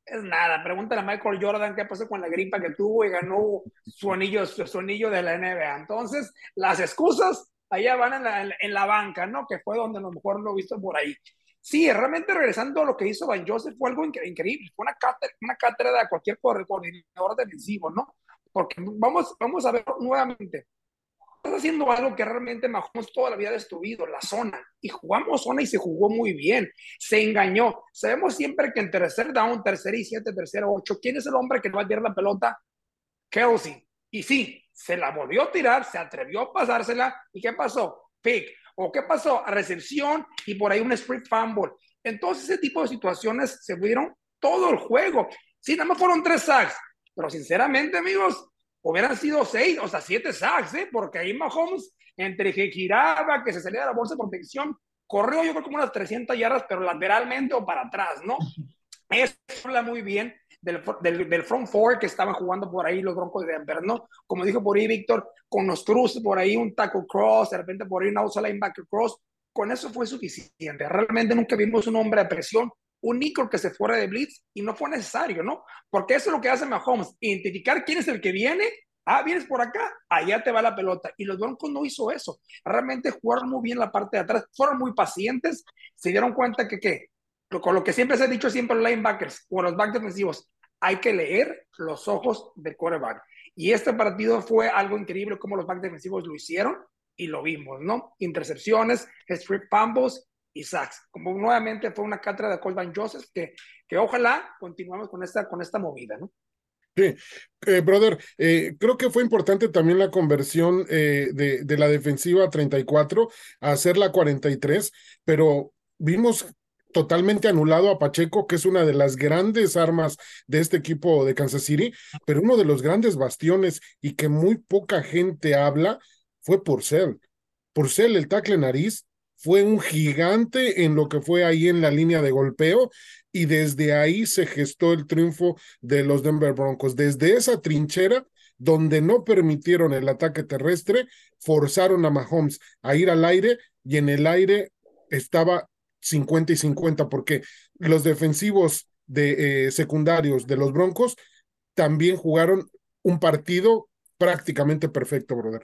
es nada. Pregúntale a Michael Jordan qué pasó con la gripa que tuvo y ganó su anillo, su, su anillo de la N B A. Entonces, las excusas allá van en la, en la banca, ¿no? Que fue donde a lo mejor lo he visto por ahí. Sí, realmente regresando a lo que hizo Van Joseph fue algo incre increíble, fue una cátedra, una cátedra de cualquier coordinador defensivo, ¿no? Porque vamos, vamos a ver nuevamente, estás haciendo algo que realmente Mahomes toda la vida ha destruido, la zona. Y jugamos zona y se jugó muy bien. Se engañó. Sabemos siempre que en tercer down, tercer y siete, tercer ocho, ¿quién es el hombre que no va a tirar la pelota? Kelsey. Y sí, se la volvió a tirar, se atrevió a pasársela. ¿Y qué pasó? Pick. ¿O qué pasó? A recepción y por ahí un sprint fumble. Entonces, ese tipo de situaciones se vieron todo el juego. Sí, nada más fueron tres sacks. Pero sinceramente, amigos, hubieran sido seis, o sea, siete sacks, ¿eh? Porque ahí Mahomes, entre que giraba, que se salía de la bolsa de protección, corrió yo creo como unas trescientas yardas, pero lateralmente o para atrás, ¿no? Eso habla muy bien del, del, del front four que estaban jugando por ahí los Broncos de Denver, ¿no? Como dijo por ahí Víctor, con los cruces por ahí, un tackle cross, de repente por ahí un outside linebacker cross, con eso fue suficiente. Realmente nunca vimos un hombre de presión, un nickel que se fuera de blitz y no fue necesario, ¿no? Porque eso es lo que hace Mahomes, identificar quién es el que viene. Ah, vienes por acá, allá te va la pelota. Y los Broncos no hizo eso. Realmente jugaron muy bien la parte de atrás, fueron muy pacientes, se dieron cuenta que, ¿qué? Con lo que siempre se ha dicho siempre los linebackers o los backs defensivos, hay que leer los ojos del quarterback. Y este partido fue algo increíble como los backs defensivos lo hicieron y lo vimos, ¿no? Intercepciones, strip fumbles y sacks. Como nuevamente fue una cátedra de Colt Van Joseph que, que ojalá continuemos con esta, con esta movida, ¿no? Sí, eh, brother, eh, creo que fue importante también la conversión eh, de, de la defensiva treinta y cuatro a hacer la cuarenta y tres, pero vimos totalmente anulado a Pacheco, que es una de las grandes armas de este equipo de Kansas City, pero uno de los grandes bastiones y que muy poca gente habla fue Purcell. Purcell, el tackle nariz, fue un gigante en lo que fue ahí en la línea de golpeo y desde ahí se gestó el triunfo de los Denver Broncos. Desde esa trinchera donde no permitieron el ataque terrestre, forzaron a Mahomes a ir al aire y en el aire estaba cincuenta y cincuenta porque los defensivos de, eh, secundarios de los Broncos también jugaron un partido prácticamente perfecto, brother.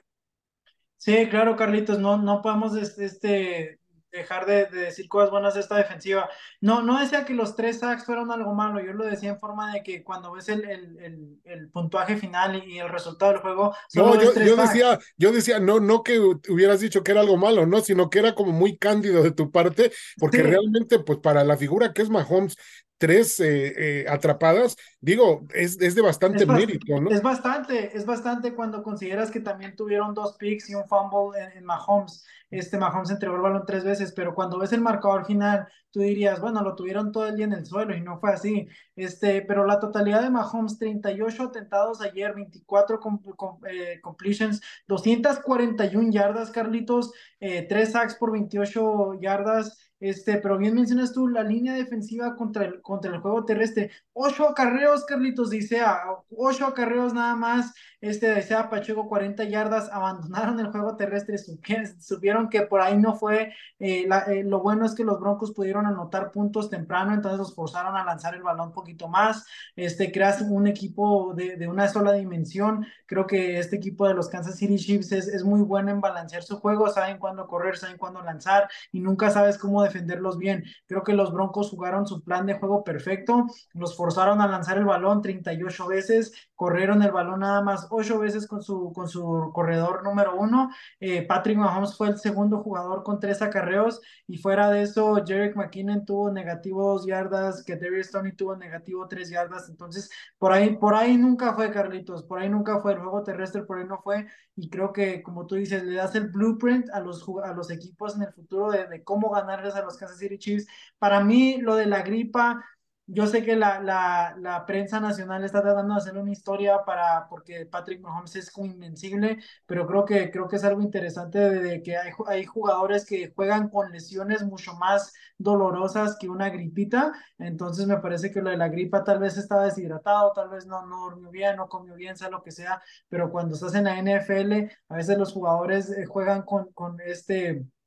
Sí, claro, Carlitos, no, no podemos este, dejar de, de decir cosas buenas de esta defensiva. No, no decía que los tres sacks fueron algo malo, yo lo decía en forma de que cuando ves el, el, el, el puntuaje final y el resultado del juego, solo No, ves yo, tres yo sacks. decía, yo decía, no, no que hubieras dicho que era algo malo, no, sino que era como muy cándido de tu parte, porque Sí, realmente, pues para la figura que es Mahomes, tres eh, eh, atrapadas, digo, es, es de bastante Es, bas- mérito, ¿no? es bastante, es bastante cuando consideras que también tuvieron dos picks y un fumble en, en Mahomes. Este Mahomes entregó el balón tres veces, pero cuando ves el marcador final, tú dirías, bueno, lo tuvieron todo el día en el suelo y no fue así. Este, pero la totalidad de Mahomes, treinta y ocho atentados ayer, veinticuatro com- com- eh, completions, doscientas cuarenta y una yardas, Carlitos, eh, tres sacks por veintiocho yardas. Este, pero bien mencionas tú la línea defensiva contra el, contra el juego terrestre. Ocho acarreos, Carlitos, dice, ocho acarreos nada más, este, desea Pacheco cuarenta yardas, abandonaron el juego terrestre, supieron, supieron que por ahí no fue, eh, la, eh, lo bueno es que los Broncos pudieron anotar puntos temprano, entonces los forzaron a lanzar el balón un poquito más, este, creas un equipo de, de una sola dimensión, creo que este equipo de los Kansas City Chiefs es, es muy bueno en balancear su juego, saben cuándo correr, saben cuándo lanzar, y nunca sabes cómo defenderlos bien, creo que los Broncos jugaron su plan de juego perfecto, los forzaron a lanzar el balón treinta y ocho veces, corrieron el balón nada más ocho veces con su, con su corredor número uno. Eh, Patrick Mahomes fue el segundo jugador con tres acarreos y fuera de eso, Jerick McKinnon tuvo negativo dos yardas, que Darius Stoney tuvo negativo tres yardas. Entonces, por ahí, por ahí nunca fue, Carlitos, por ahí nunca fue el juego terrestre, por ahí no fue. Y creo que, como tú dices, le das el blueprint a los, a los equipos en el futuro de, de cómo ganarles a los Kansas City Chiefs. Para mí, lo de la gripa yo sé que la, la, la prensa nacional está tratando de hacer una historia para, porque Patrick Mahomes es invencible, pero creo que, creo que es algo interesante de, de que hay, hay jugadores que juegan con lesiones mucho más dolorosas que una gripita, entonces me parece que lo de la gripa tal vez estaba deshidratado, tal vez no, no durmió bien, no comió bien, sea lo que sea, pero cuando estás en la N F L, a veces los jugadores eh, juegan con, con este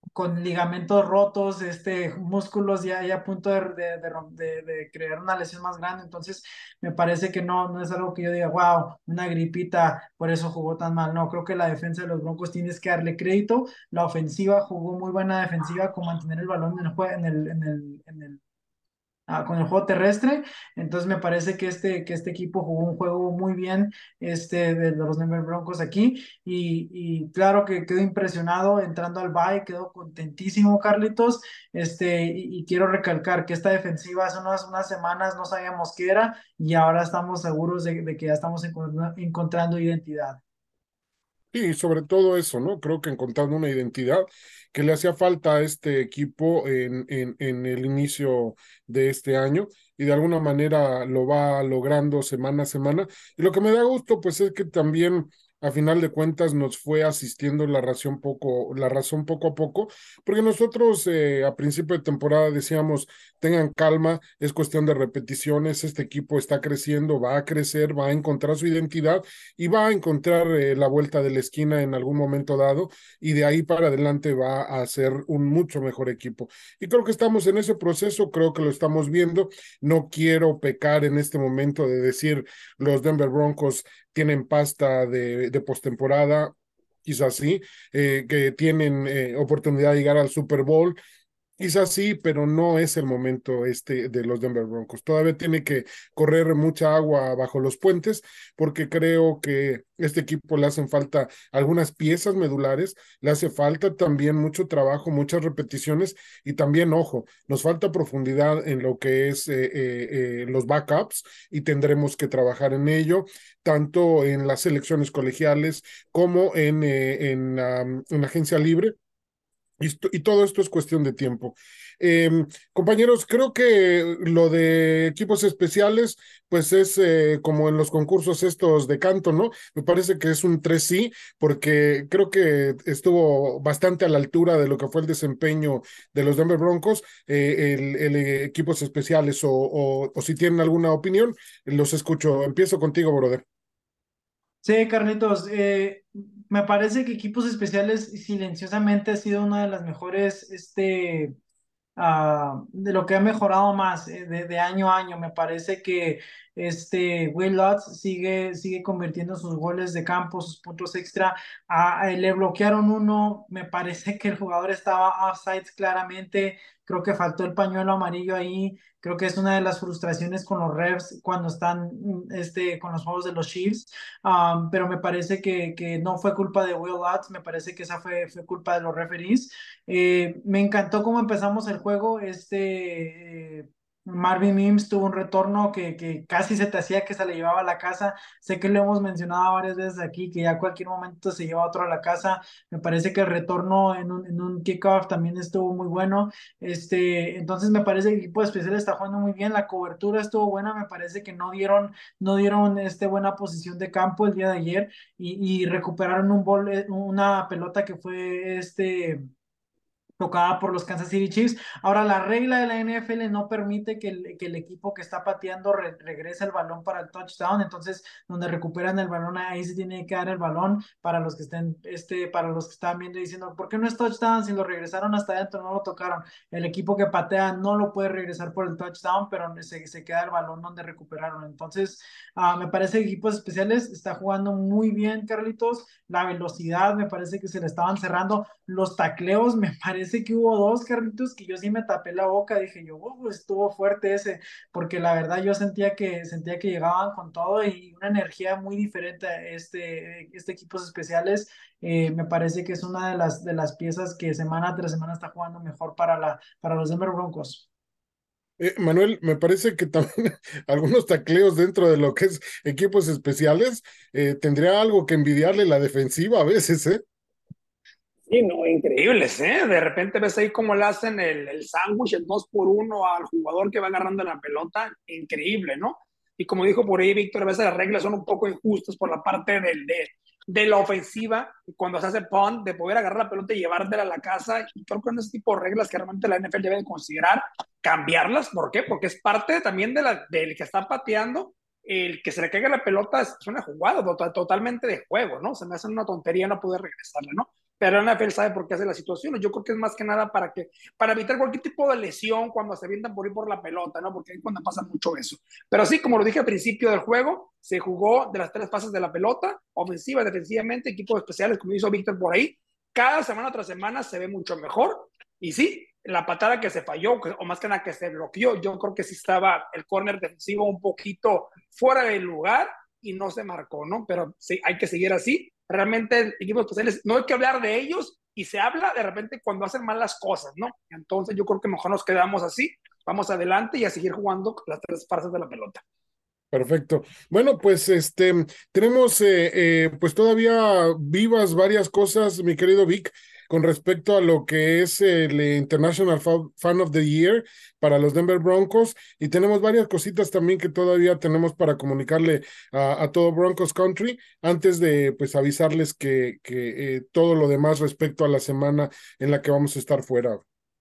con ligamentos rotos, este, músculos ya, ya a punto de, de, de, de, de crear una lesión más grande. Entonces, me parece que no, no es algo que yo diga, wow, una gripita, por eso jugó tan mal. No, creo que la defensa de los Broncos tienes que darle crédito. La ofensiva jugó muy buena defensiva con mantener el balón en el, en el, en el, en el ah, con el juego terrestre. Entonces me parece que este, que este equipo jugó un juego muy bien este, de, de los Denver Broncos aquí y, y claro que quedo impresionado entrando al bye, quedo contentísimo, Carlitos, este, y, y quiero recalcar que esta defensiva hace unas, unas semanas no sabíamos qué era y ahora estamos seguros de, de que ya estamos encontrando, encontrando identidad. Y sobre todo eso, ¿no? Creo que encontrando una identidad que le hacía falta a este equipo en, en, en el inicio de este año y de alguna manera lo va logrando semana a semana. Y lo que me da gusto, pues es que también a final de cuentas nos fue asistiendo la razón poco, la razón poco a poco, porque nosotros eh, a principio de temporada decíamos, tengan calma, es cuestión de repeticiones, este equipo está creciendo, va a crecer, va a encontrar su identidad y va a encontrar eh, la vuelta de la esquina en algún momento dado y de ahí para adelante va a ser un mucho mejor equipo. Y creo que estamos en ese proceso, creo que lo estamos viendo. No quiero pecar en este momento de decir los Denver Broncos tienen pasta de, de postemporada, quizás sí, eh, que tienen eh, oportunidad de llegar al Super Bowl. Quizás sí, pero no es el momento este de los Denver Broncos. Todavía tiene que correr mucha agua bajo los puentes, porque creo que este equipo le hacen falta algunas piezas medulares, le hace falta también mucho trabajo, muchas repeticiones y también, ojo, nos falta profundidad en lo que es eh, eh, eh, los backups y tendremos que trabajar en ello, tanto en las selecciones colegiales como en, eh, en, um, en agencia libre y, esto- y todo esto es cuestión de tiempo. Eh, Compañeros, creo que lo de equipos especiales, pues es eh, como en los concursos estos de canto, ¿no? Me parece que es un tres sí, porque creo que estuvo bastante a la altura de lo que fue el desempeño de los Denver Broncos, eh, el, el, eh, equipos especiales, o, o, o si tienen alguna opinión, los escucho. Empiezo contigo, brother. Sí, Carlitos, eh, me parece que equipos especiales silenciosamente ha sido una de las mejores, este, ah, de lo que ha mejorado más eh, de, de año a año. Me parece que este Will Lutz sigue, sigue convirtiendo sus goles de campo, sus puntos extra. Ah, eh, le bloquearon uno, me parece que el jugador estaba offside claramente. Creo que faltó el pañuelo amarillo ahí. Creo que es una de las frustraciones con los refs cuando están mm, este, con los juegos de los Chiefs. Um, pero me parece que, que no fue culpa de Will Lutz, me parece que esa fue, fue culpa de los referees. Eh, me encantó cómo empezamos el juego. Este eh, Marvin Mims tuvo un retorno que, que casi se te hacía que se le llevaba a la casa. Sé que lo hemos mencionado varias veces aquí, que ya a cualquier momento se lleva otro a la casa. Me parece que el retorno en un, en un kickoff también estuvo muy bueno. Este, entonces me parece que el equipo especial está jugando muy bien. La cobertura estuvo buena. Me parece que no dieron, no dieron este, buena posición de campo el día de ayer y, y recuperaron un bol, una pelota que fue este tocada por los Kansas City Chiefs. Ahora, la regla de la N F L no permite que el, que el equipo que está pateando re, regrese el balón para el touchdown, entonces donde recuperan el balón, ahí se tiene que dar el balón para los que estén, este, para los que están viendo y diciendo, ¿por qué no es touchdown? Si lo regresaron hasta adentro, no lo tocaron. El equipo que patea no lo puede regresar por el touchdown, pero se, se queda el balón donde recuperaron. Entonces, uh, me parece que equipos especiales está jugando muy bien, Carlitos. La velocidad me parece que se le estaban cerrando. Los tacleos, me parece que hubo dos, Carlitos, que yo sí me tapé la boca, dije yo, oh, estuvo fuerte ese, porque la verdad yo sentía que, sentía que llegaban con todo y una energía muy diferente a este, este equipos especiales. Eh, me parece que es una de las, de las piezas que semana tras semana está jugando mejor para, la, para los Denver Broncos. Eh, Manuel, me parece que también algunos tacleos dentro de lo que es equipos especiales eh, tendría algo que envidiarle la defensiva a veces, ¿eh? Sí, no, increíbles, ¿eh? De repente ves ahí cómo le hacen el, el sándwich, el dos por uno al jugador que va agarrando la pelota. Increíble, ¿no? Y como dijo por ahí Víctor, a veces las reglas son un poco injustas por la parte del, de, de la ofensiva, cuando se hace punt, de poder agarrar la pelota y llevártela a la casa. Y creo que en ese tipo de reglas que realmente la N F L debe considerar, cambiarlas. ¿Por qué? Porque es parte también de la, del que está pateando. El que se le caiga la pelota es una jugada totalmente de juego, ¿no? Se me hace una tontería no poder regresarla, ¿no? pero la N F L sabe por qué hace las situaciones. Yo creo que es más que nada para que para evitar cualquier tipo de lesión cuando se avientan por ir por la pelota, ¿no? Porque ahí cuando pasa mucho eso. Pero sí, como lo dije al principio del juego, se jugó de las tres fases de la pelota, ofensiva, defensivamente, equipos especiales, como hizo Víctor por ahí. Cada semana tras semana se ve mucho mejor. Y sí, la patada que se falló, o más que nada que se bloqueó, yo creo que sí estaba el córner defensivo un poquito fuera del lugar y no se marcó, ¿no? Pero sí, hay que seguir así. Realmente, equipos especiales, no hay que hablar de ellos y se habla de repente cuando hacen mal las cosas, ¿no? Entonces yo creo que mejor nos quedamos así, vamos adelante y a seguir jugando las tres fases de la pelota. Perfecto. Bueno, pues este tenemos eh, eh, pues todavía vivas varias cosas, mi querido Vic, con respecto a lo que es el International Fan of the Year para los Denver Broncos, y tenemos varias cositas también que todavía tenemos para comunicarle a, a todo Broncos Country antes de pues avisarles que, que eh, todo lo demás respecto a la semana en la que vamos a estar fuera.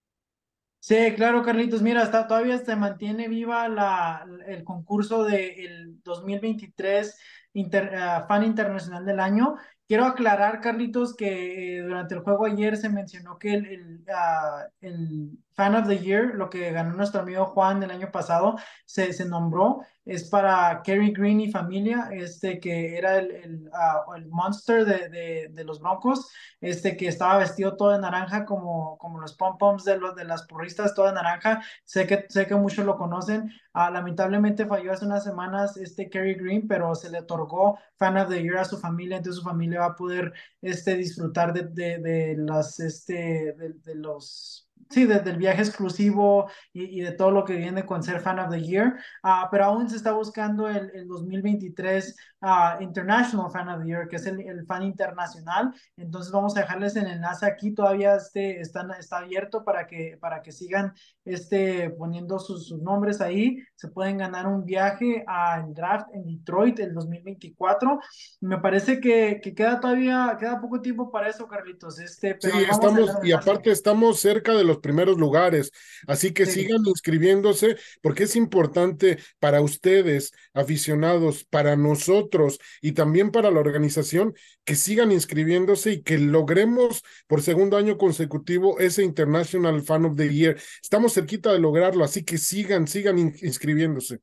Sí, claro, Carlitos. Mira, hasta todavía se mantiene viva la, el concurso del dos mil veintitrés Inter- uh, Fan Internacional del Año. Quiero aclarar, Carlitos, que eh, durante el juego ayer se mencionó que el, el, uh, el Fan of the Year, lo que ganó nuestro amigo Juan el año pasado, se, se nombró, es para Kerry Green y familia, este que era el, el, uh, el monster de, de, de los Broncos, este que estaba vestido todo de naranja como, como los pom-poms de, los, de las porristas, todo de naranja. Sé que, sé que muchos lo conocen. Uh, lamentablemente falló hace unas semanas este Kerry Green, pero se le otorgó Fan of the Year a su familia, entonces su familia va a poder este, disfrutar de, de, de las, este, de, de los... Sí, desde el viaje exclusivo y, y, de todo lo que viene con ser Fan of the Year, uh, pero aún se está buscando el, el dos mil veintitrés uh, International Fan of the Year, que es el, el fan internacional. Entonces vamos a dejarles el enlace aquí, todavía este, están, está abierto para que, para que sigan este, poniendo sus, sus nombres ahí. Se pueden ganar un viaje al draft en Detroit el dos mil veinticuatro. Me parece que, que queda todavía, queda poco tiempo para eso, Carlitos, este, pero Sí, les vamos a dejar estamos, el y enlace. aparte estamos cerca de los primeros lugares, así que Sí. sigan inscribiéndose porque es importante para ustedes, aficionados, para nosotros y también para la organización, que sigan inscribiéndose y que logremos por segundo año consecutivo ese International Fan of the Year. Estamos cerquita de lograrlo, así que sigan, sigan in- inscribiéndose.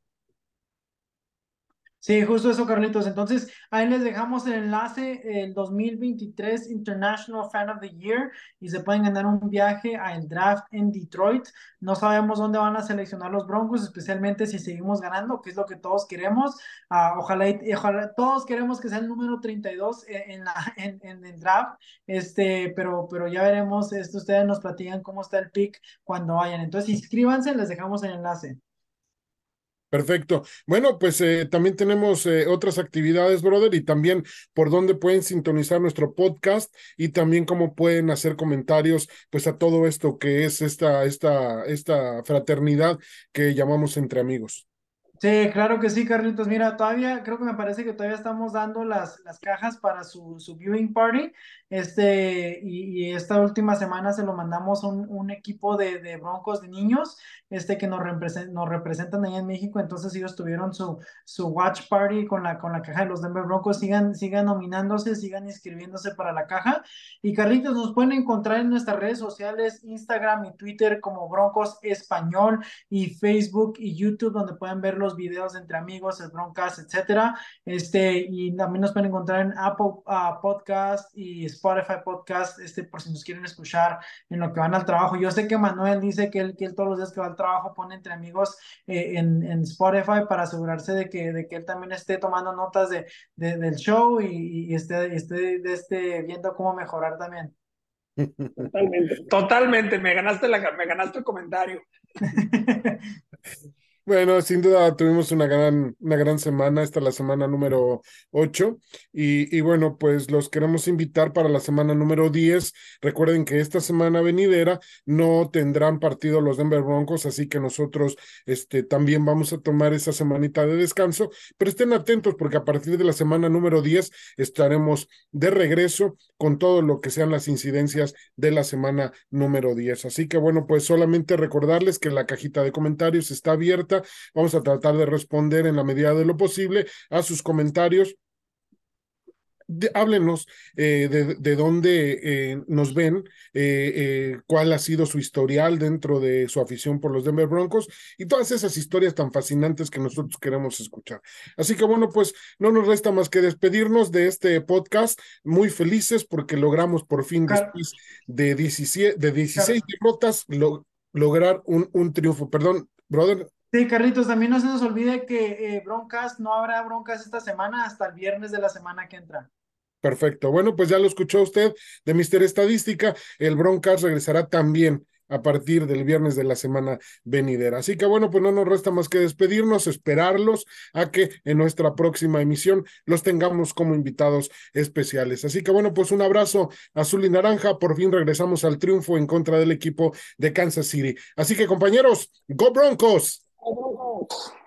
Sí, justo eso, Carlitos. Entonces, ahí les dejamos el enlace, el dos mil veintitrés International Fan of the Year, y se pueden ganar un viaje al draft en Detroit. No sabemos dónde van a seleccionar los Broncos, especialmente si seguimos ganando, que es lo que todos queremos. Uh, ojalá, y, ojalá, todos queremos que sea el número treinta y dos en, la, en, en el draft, este, pero, pero ya veremos. Esto ustedes nos platican cómo está el pick cuando vayan. Entonces, inscríbanse, les dejamos el enlace. Perfecto. Bueno, pues eh, también tenemos eh, otras actividades, brother, y también por dónde pueden sintonizar nuestro podcast y también cómo pueden hacer comentarios, pues a todo esto que es esta, esta, esta fraternidad que llamamos entre amigos. Sí, claro que sí, Carlitos. Mira, todavía, creo que me parece que todavía estamos dando las, las cajas para su, su viewing party. Este, y, y esta última semana se lo mandamos a un, un equipo de, de Broncos de niños, este, que nos, represent, nos representan allá en México. Entonces ellos tuvieron su, su watch party con la, con la caja de los Denver Broncos. Sigan, sigan nominándose, sigan inscribiéndose para la caja. Y Carlitos, nos pueden encontrar en nuestras redes sociales, Instagram y Twitter como Broncos Español, y Facebook y YouTube, donde pueden ver los videos entre amigos, el Broncast, etcétera. Este, y también nos pueden encontrar en Apple uh, Podcast y Spotify Podcast, este, por si nos quieren escuchar en lo que van al trabajo. Yo sé que Manuel dice que él, que él todos los días que va al trabajo pone entre amigos eh, en, en Spotify para asegurarse de que, de que él también esté tomando notas de, de del show y, y esté, esté, esté viendo cómo mejorar también. Totalmente, totalmente, me ganaste, la, me ganaste el comentario. Bueno, sin duda tuvimos una gran, una gran semana, esta es la semana número ocho y, y bueno, pues los queremos invitar para la semana número diez. Recuerden que esta semana venidera no tendrán partido los Denver Broncos, así que nosotros este, también vamos a tomar esa semanita de descanso, pero estén atentos porque a partir de la semana número diez estaremos de regreso con todo lo que sean las incidencias de la semana número diez. Así que bueno, pues solamente recordarles que la cajita de comentarios está abierta. Vamos a tratar de responder en la medida de lo posible a sus comentarios de, háblenos eh, de, de dónde eh, nos ven, eh, eh, cuál ha sido su historial dentro de su afición por los Denver Broncos y todas esas historias tan fascinantes que nosotros queremos escuchar. Así que bueno, pues no nos resta más que despedirnos de este podcast, muy felices porque logramos por fin, Car después de diecisiete, de dieciséis Car derrotas, lo, lograr un, un triunfo. Perdón, brother. sí, Carlitos, también no se nos olvide que eh, Broncas, no habrá Broncas esta semana hasta el viernes de la semana que entra. Perfecto. Bueno, pues ya lo escuchó usted de Mister Estadística. El Broncas regresará también a partir del viernes de la semana venidera. Así que bueno, pues no nos resta más que despedirnos, esperarlos a que en nuestra próxima emisión los tengamos como invitados especiales. Así que bueno, pues un abrazo azul y naranja. Por fin regresamos al triunfo en contra del equipo de Kansas City. Así que compañeros, ¡Go Broncos! ¡Go Broncos!